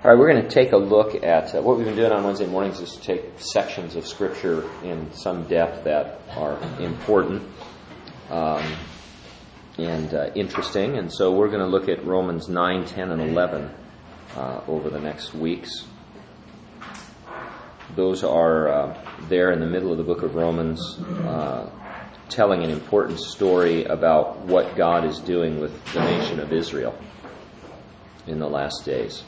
All right, we're going to take a look at what we've been doing on Wednesday mornings is to take sections of Scripture in some depth that are important and interesting. And so we're going to look at Romans 9, 10, and 11 over the next weeks. Those are there in the middle of the book of Romans, telling an important story about what God is doing with the nation of Israel in the last days.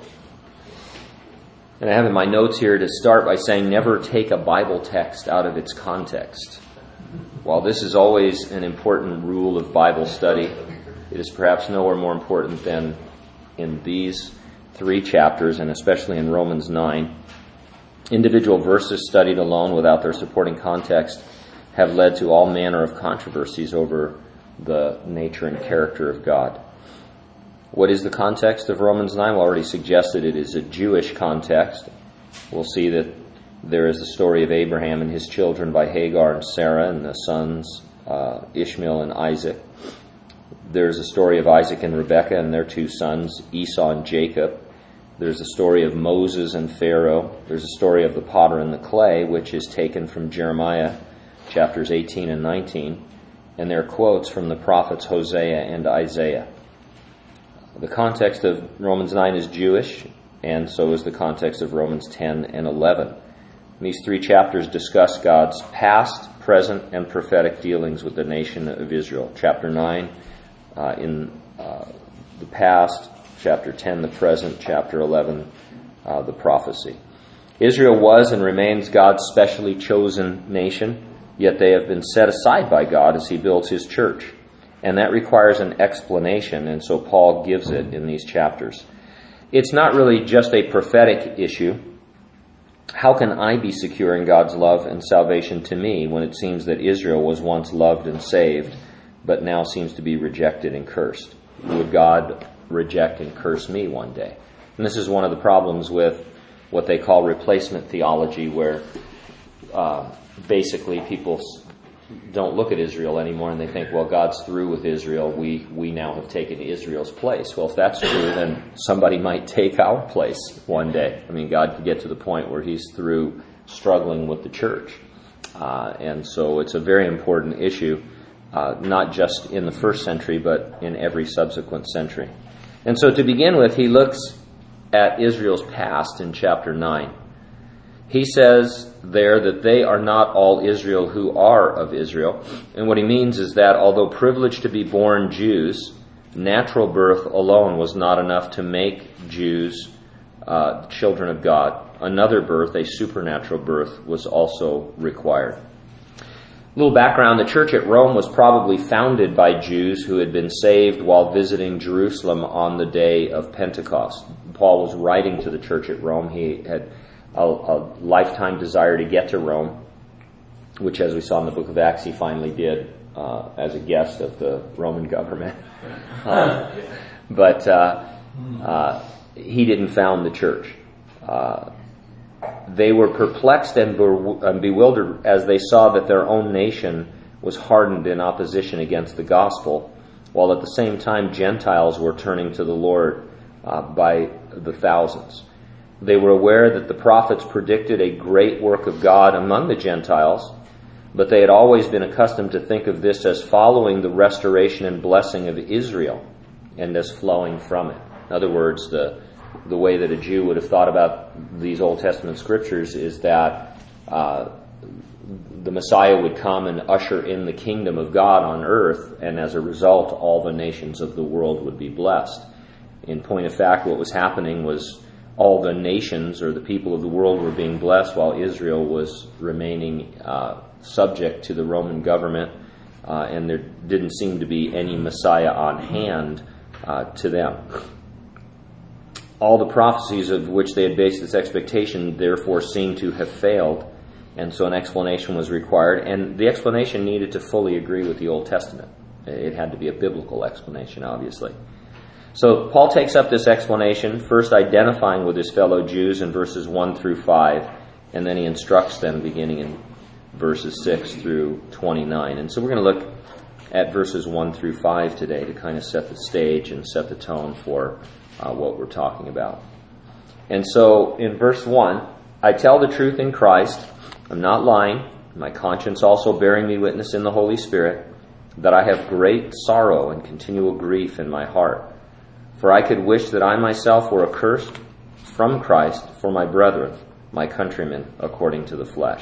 And I have in my notes here to start by saying never take a Bible text out of its context. While this is always an important rule of Bible study, it is perhaps nowhere more important than in these three chapters, and especially in Romans 9. Individual verses studied alone without their supporting context have led to all manner of controversies over the nature and character of God. What is the context of Romans 9? We already suggested it is a Jewish context. We'll see that there is the story of Abraham and his children by Hagar and Sarah and the sons Ishmael and Isaac. There's a story of Isaac and Rebekah and their two sons, Esau and Jacob. There's a story of Moses and Pharaoh. There's a story of the potter and the clay, which is taken from Jeremiah chapters 18 and 19. And there are quotes from the prophets Hosea and Isaiah. The context of Romans 9 is Jewish, and so is the context of Romans 10 and 11. These three chapters discuss God's past, present, and prophetic dealings with the nation of Israel. Chapter 9 in the past, chapter 10 the present, chapter 11 the prophecy. Israel was and remains God's specially chosen nation, yet they have been set aside by God as He builds His church. And that requires an explanation, and so Paul gives it in these chapters. It's not really just a prophetic issue. How can I be secure in God's love and salvation to me when it seems that Israel was once loved and saved, but now seems to be rejected and cursed? Would God reject and curse me one day? And this is one of the problems with what they call replacement theology, where basically people don't look at Israel anymore and they think, well, God's through with Israel. We now have taken Israel's place. Well, if that's true, then somebody might take our place one day. I mean, God could get to the point where He's through struggling with the church. And so it's a very important issue, not just in the first century, but in every subsequent century. And so to begin with, he looks at Israel's past in chapter 9. He says there that they are not all Israel who are of Israel. And what he means is that although privileged to be born Jews, natural birth alone was not enough to make Jews children of God. Another birth, a supernatural birth, was also required. A little background, the church at Rome was probably founded by Jews who had been saved while visiting Jerusalem on the day of Pentecost. Paul was writing to the church at Rome. He had a lifetime desire to get to Rome, which, as we saw in the book of Acts, he finally did as a guest of the Roman government. But he didn't found the church. They were perplexed and bewildered as they saw that their own nation was hardened in opposition against the gospel, while at the same time Gentiles were turning to the Lord by the thousands. They were aware that the prophets predicted a great work of God among the Gentiles, but they had always been accustomed to think of this as following the restoration and blessing of Israel and as flowing from it. In other words, the way that a Jew would have thought about these Old Testament scriptures is that the Messiah would come and usher in the kingdom of God on earth, and as a result, all the nations of the world would be blessed. In point of fact, what was happening was all the nations or the people of the world were being blessed while Israel was remaining subject to the Roman government, and there didn't seem to be any Messiah on hand to them. All the prophecies of which they had based this expectation therefore seemed to have failed, and so an explanation was required, and the explanation needed to fully agree with the Old Testament. It had to be a biblical explanation, obviously. So Paul takes up this explanation, first identifying with his fellow Jews in verses 1 through 5, and then he instructs them beginning in verses 6 through 29. And so we're going to look at verses 1 through 5 today to kind of set the stage and set the tone for what we're talking about. And so in verse 1, I tell the truth in Christ, I'm not lying, my conscience also bearing me witness in the Holy Spirit, that I have great sorrow and continual grief in my heart. For I could wish that I myself were accursed from Christ for my brethren, my countrymen, according to the flesh.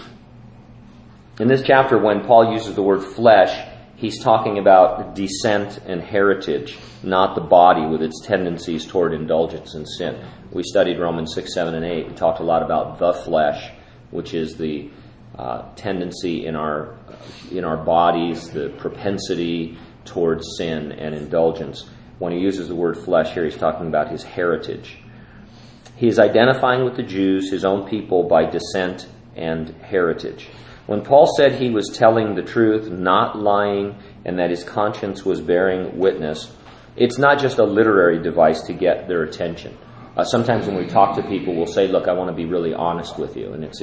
In this chapter, when Paul uses the word flesh, he's talking about descent and heritage, not the body with its tendencies toward indulgence and sin. We studied Romans 6, 7, and 8 and talked a lot about the flesh, which is the tendency in our bodies, the propensity towards sin and indulgence. When he uses the word flesh here, he's talking about his heritage. He is identifying with the Jews, his own people, by descent and heritage. When Paul said he was telling the truth, not lying, and that his conscience was bearing witness, it's not just a literary device to get their attention. Sometimes when we talk to people, we'll say, look, I want to be really honest with you. And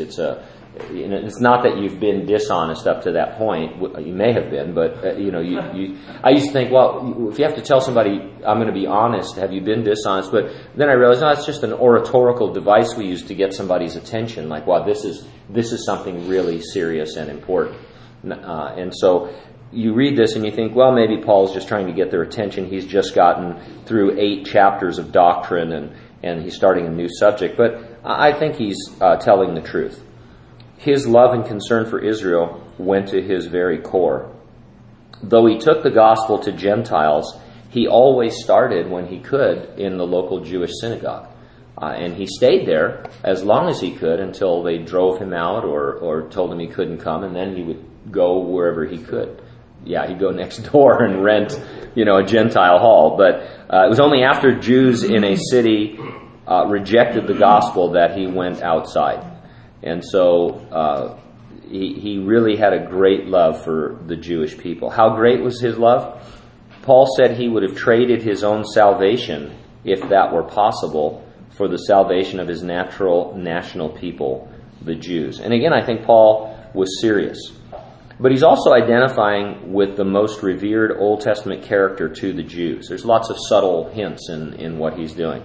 it's not that you've been dishonest up to that point. You may have been, but I used to think, well, if you have to tell somebody, I'm going to be honest, have you been dishonest? But then I realized, no, it's just an oratorical device we use to get somebody's attention. Like, wow, this is something really serious and important. And so you read this and you think, well, maybe Paul's just trying to get their attention. He's just gotten through 8 chapters of doctrine and he's starting a new subject. But I think he's telling the truth. His love and concern for Israel went to his very core. Though he took the gospel to Gentiles, he always started when he could in the local Jewish synagogue. And he stayed there as long as he could until they drove him out or told him he couldn't come, and then he would go wherever he could. Yeah, he'd go next door and rent, a Gentile hall. But it was only after Jews in a city rejected the gospel that he went outside. And so he really had a great love for the Jewish people. How great was his love? Paul said he would have traded his own salvation, if that were possible, for the salvation of his national people, the Jews. And again, I think Paul was serious. But he's also identifying with the most revered Old Testament character to the Jews. There's lots of subtle hints in what he's doing.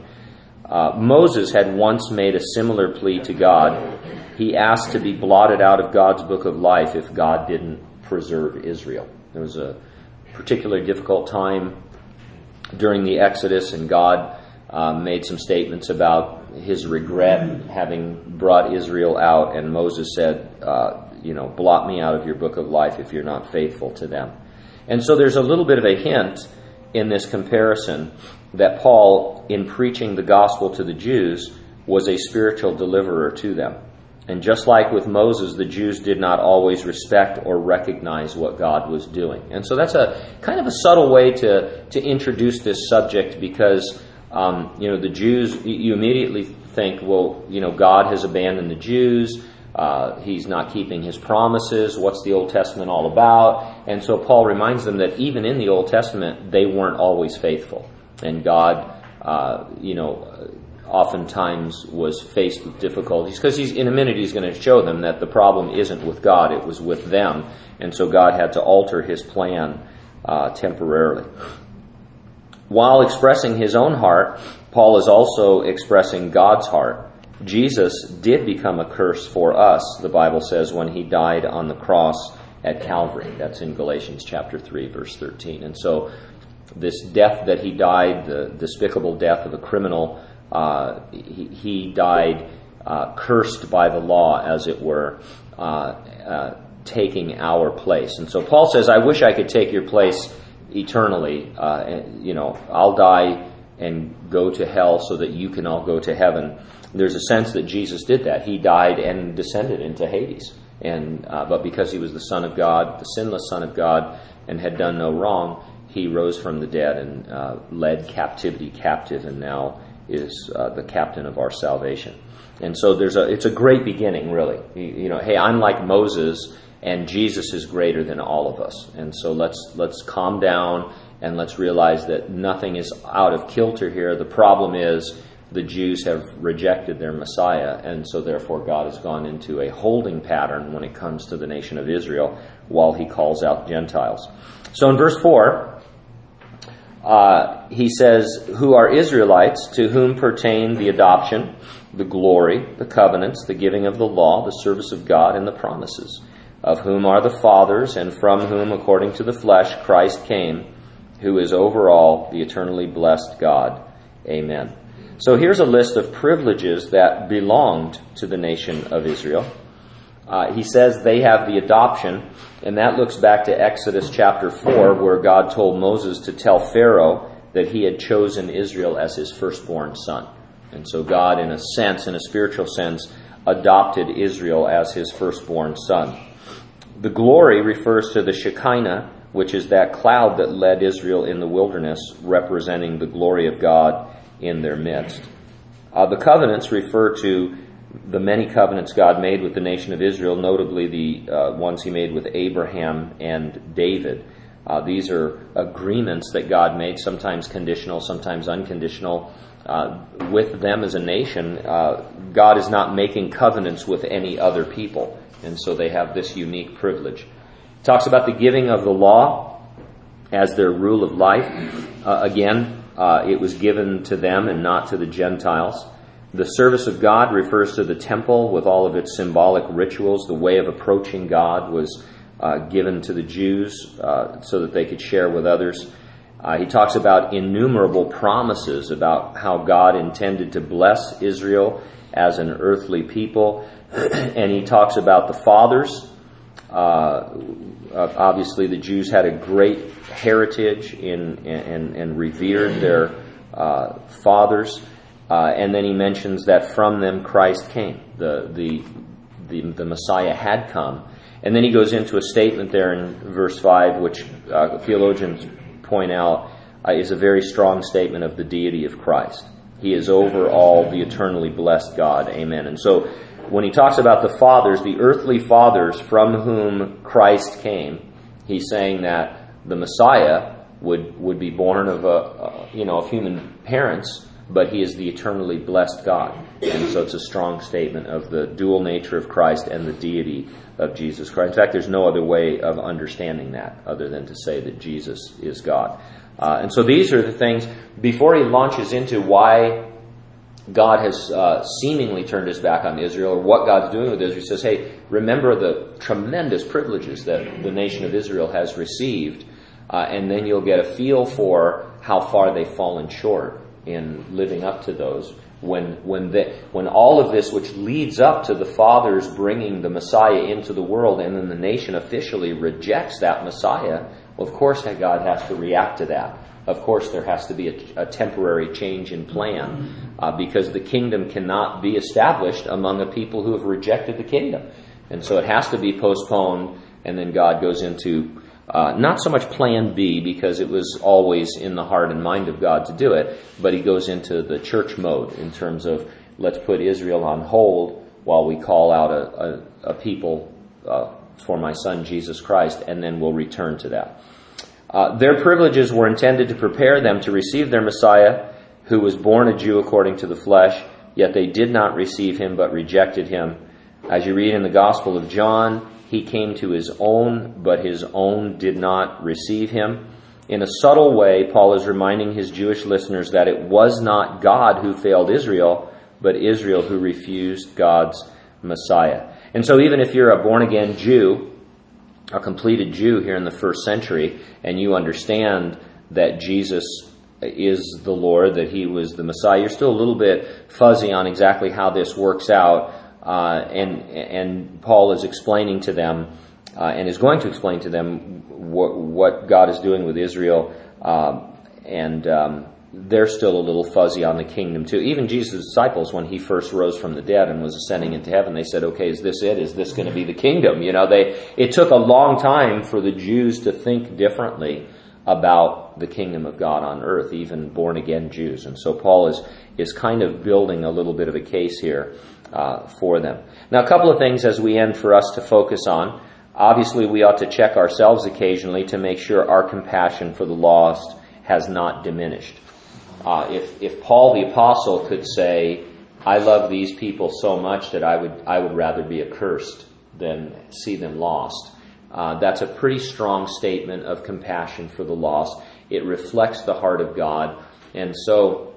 Moses had once made a similar plea to God. He asked to be blotted out of God's book of life if God didn't preserve Israel. There was a particularly difficult time during the Exodus, and God made some statements about his regret having brought Israel out, and Moses said, blot me out of your book of life if you're not faithful to them. And so there's a little bit of a hint in this comparison that Paul, in preaching the gospel to the Jews, was a spiritual deliverer to them. And just like with Moses, the Jews did not always respect or recognize what God was doing. And so that's a kind of a subtle way to introduce this subject, because the Jews, you immediately think, well, God has abandoned the Jews. He's not keeping his promises. What's the Old Testament all about? And so Paul reminds them that even in the Old Testament, they weren't always faithful. And God, oftentimes was faced with difficulties, because in a minute he's going to show them that the problem isn't with God, it was with them. And so God had to alter his plan temporarily. While expressing his own heart, Paul is also expressing God's heart. Jesus did become a curse for us, the Bible says, when he died on the cross at Calvary. That's in Galatians chapter 3, verse 13. And so this death that he died, the despicable death of a criminal, he died cursed by the law, as it were, taking our place. And so Paul says, I wish I could take your place eternally. I'll die and go to hell so that you can all go to heaven. There's a sense that Jesus did that. He died and descended into Hades. But because he was the Son of God, the sinless Son of God, and had done no wrong, he rose from the dead and led captivity captive, and now is the captain of our salvation. And so it's a great beginning, really. Hey, I'm like Moses, and Jesus is greater than all of us. And so let's calm down and let's realize that nothing is out of kilter here. The problem is the Jews have rejected their Messiah, and so therefore God has gone into a holding pattern when it comes to the nation of Israel while he calls out Gentiles. So in verse 4, he says, who are Israelites, to whom pertain the adoption, the glory, the covenants, the giving of the law, the service of God, and the promises, of whom are the fathers, and from whom, according to the flesh, Christ came, who is over all, the eternally blessed God. Amen. So here's a list of privileges that belonged to the nation of Israel. He says they have the adoption, and that looks back to Exodus chapter 4, where God told Moses to tell Pharaoh that he had chosen Israel as his firstborn son. And so God, in a sense, in a spiritual sense, adopted Israel as his firstborn son. The glory refers to the Shekinah, which is that cloud that led Israel in the wilderness, representing the glory of God in their midst. The covenants refer to the many covenants God made with the nation of Israel, notably the ones he made with Abraham and David. These are agreements that God made, sometimes conditional, sometimes unconditional. With them as a nation, God is not making covenants with any other people, and so they have this unique privilege. He talks about the giving of the law as their rule of life. Again, it was given to them and not to the Gentiles. The service of God refers to the temple with all of its symbolic rituals. The way of approaching God was given to the Jews so that they could share with others. He talks about innumerable promises about how God intended to bless Israel as an earthly people. And he talks about the fathers. Obviously, the Jews had a great heritage and revered their fathers. And then he mentions that from them Christ came. The Messiah had come. And then he goes into a statement there in verse 5, which theologians point out is a very strong statement of the deity of Christ. He is over all, the eternally blessed God. Amen. And so when he talks about the fathers, the earthly fathers from whom Christ came, he's saying that the Messiah would be born of human parents, but he is the eternally blessed God. And so it's a strong statement of the dual nature of Christ and the deity of Jesus Christ. In fact, there's no other way of understanding that other than to say that Jesus is God. And so these are the things, before he launches into why God has seemingly turned his back on Israel, or what God's doing with Israel, he says, hey, remember the tremendous privileges that the nation of Israel has received, and then you'll get a feel for how far they've fallen short in living up to those. When all of this, which leads up to the fathers bringing the Messiah into the world, and then the nation officially rejects that Messiah, well, of course God has to react to that. Of course there has to be a temporary change in plan, because the kingdom cannot be established among a people who have rejected the kingdom. And so it has to be postponed, and then God goes into not so much plan B, because it was always in the heart and mind of God to do it, but he goes into the church mode in terms of, let's put Israel on hold while we call out a people for my son Jesus Christ, and then we'll return to that. Their privileges were intended to prepare them to receive their Messiah, who was born a Jew according to the flesh, yet they did not receive him but rejected him. As you read in the Gospel of John, he came to his own, but his own did not receive him. In a subtle way, Paul is reminding his Jewish listeners that it was not God who failed Israel, but Israel who refused God's Messiah. And so even if you're a born-again Jew, a completed Jew here in the first century, and you understand that Jesus is the Lord, that he was the Messiah, you're still a little bit fuzzy on exactly how this works out. And Paul is explaining to them, and is going to explain to them what God is doing with Israel, and they're still a little fuzzy on the kingdom too. Even Jesus' disciples, when he first rose from the dead and was ascending into heaven, they said, okay, is this it? Is this going to be the kingdom? It took a long time for the Jews to think differently about the kingdom of God on earth, even born-again Jews. And so Paul is kind of building a little bit of a case here for them. Now, a couple of things as we end for us to focus on. Obviously, we ought to check ourselves occasionally to make sure our compassion for the lost has not diminished. If Paul the Apostle could say, I love these people so much that I would rather be accursed than see them lost, that's a pretty strong statement of compassion for the lost. It reflects the heart of God. And so,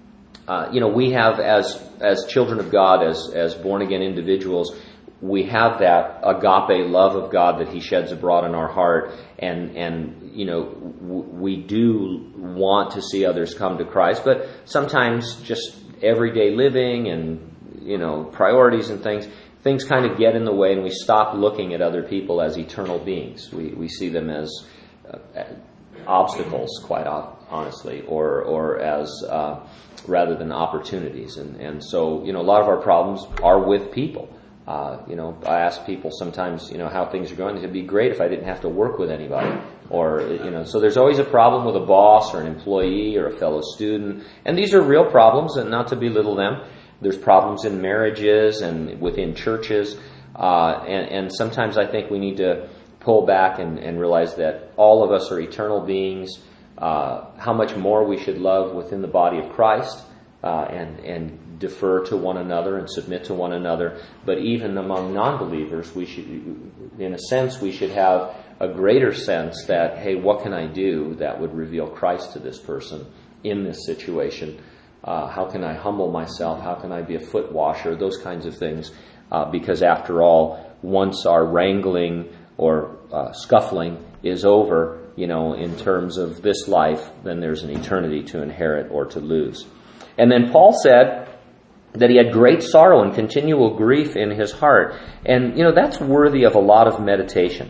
we have, as children of God, as born-again individuals, we have that agape love of God that He sheds abroad in our heart, and we do want to see others come to Christ, but sometimes just everyday living and priorities and things kind of get in the way, and we stop looking at other people as eternal beings. We see them as obstacles, quite honestly, or as rather than opportunities, and so a lot of our problems are with people. I ask people sometimes, how things are going. It'd be great if I didn't have to work with anybody. Or, so there's always a problem with a boss or an employee or a fellow student. And these are real problems, and not to belittle them. There's problems in marriages and within churches. And sometimes I think we need to pull back and realize that all of us are eternal beings. How much more we should love within the body of Christ, and defer to one another and submit to one another. But even among non-believers, we should have a greater sense that, hey, what can I do that would reveal Christ to this person in this situation? How can I humble myself? How can I be a foot washer? Those kinds of things. Because after all, once our wrangling or scuffling is over, in terms of this life, then there's an eternity to inherit or to lose. And then Paul said that he had great sorrow and continual grief in his heart. And, that's worthy of a lot of meditation.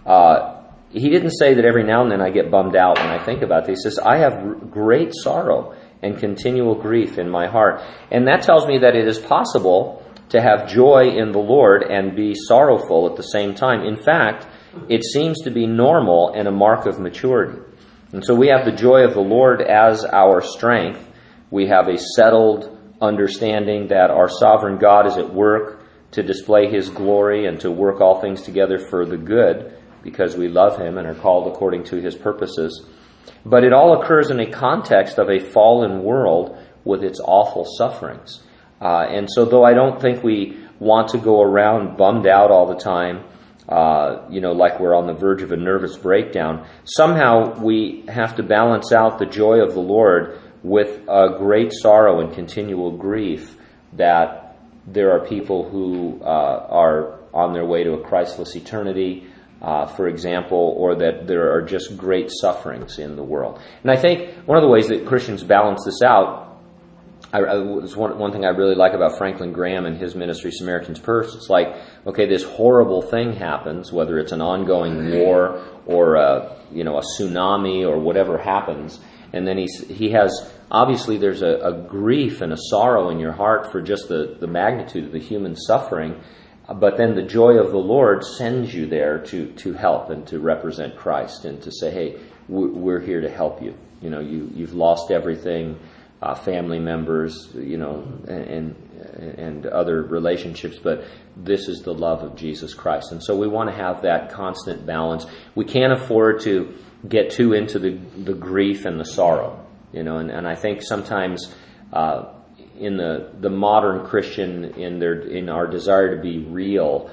He didn't say that every now and then I get bummed out when I think about this. He says, I have great sorrow and continual grief in my heart. And that tells me that it is possible to have joy in the Lord and be sorrowful at the same time. In fact, it seems to be normal and a mark of maturity. And so we have the joy of the Lord as our strength. We have a settled understanding that our sovereign God is at work to display His glory and to work all things together for the good, because we love Him and are called according to His purposes. But it all occurs in a context of a fallen world with its awful sufferings. And so though I don't think we want to go around bummed out all the time, like we're on the verge of a nervous breakdown, somehow we have to balance out the joy of the Lord with a great sorrow and continual grief that there are people who are on their way to a Christless eternity, for example, or that there are just great sufferings in the world. And I think one of the ways that Christians balance this out, it's one thing I really like about Franklin Graham and his ministry, Samaritan's Purse. It's like, okay, this horrible thing happens, whether it's an ongoing war or a tsunami or whatever happens, and then he has, obviously there's a grief and a sorrow in your heart for just the magnitude of the human suffering, but then the joy of the Lord sends you there to help and to represent Christ and to say, hey, we're here to help you. You've lost everything, family members, and other relationships, but this is the love of Jesus Christ. And so we want to have that constant balance. We can't afford to get too into the grief and the sorrow, and I think sometimes in the modern Christian, in our desire to be real,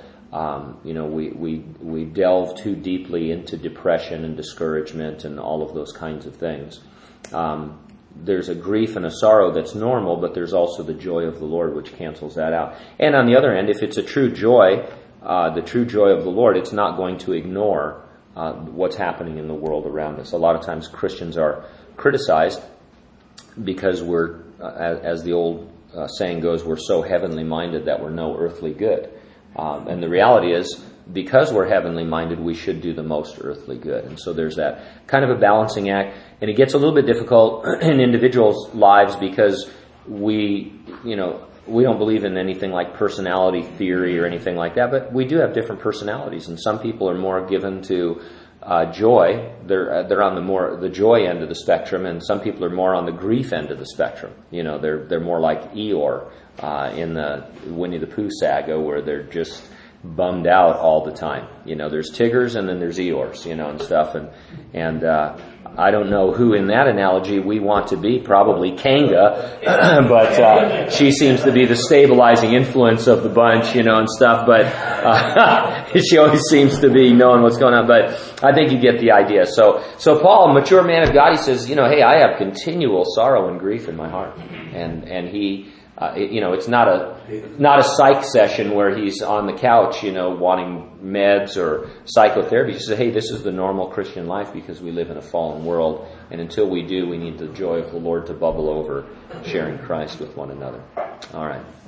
we delve too deeply into depression and discouragement and all of those kinds of things. There's a grief and a sorrow that's normal, but there's also the joy of the Lord which cancels that out. And on the other end, if it's a true joy, the true joy of the Lord, it's not going to ignore what's happening in the world around us. A lot of times Christians are criticized because we're, as the old saying goes, we're so heavenly minded that we're no earthly good. And the reality is, because we're heavenly minded, we should do the most earthly good. And so there's that kind of a balancing act. And it gets a little bit difficult in individuals' lives because we don't believe in anything like personality theory or anything like that, but we do have different personalities. And some people are more given to joy. They're on the joy end of the spectrum, and some people are more on the grief end of the spectrum. They're more like Eeyore in the Winnie the Pooh saga, where they're just bummed out all the time. There's Tiggers and then there's Eeyores, and stuff. And I don't know who in that analogy we want to be, probably Kanga, but she seems to be the stabilizing influence of the bunch, and stuff, but she always seems to be knowing what's going on, but I think you get the idea. So Paul, a mature man of God, he says, hey, I have continual sorrow and grief in my heart. And he, it's not a psych session where he's on the couch, wanting meds or psychotherapy. He says, hey, this is the normal Christian life because we live in a fallen world. And until we do, we need the joy of the Lord to bubble over, sharing Christ with one another. All right.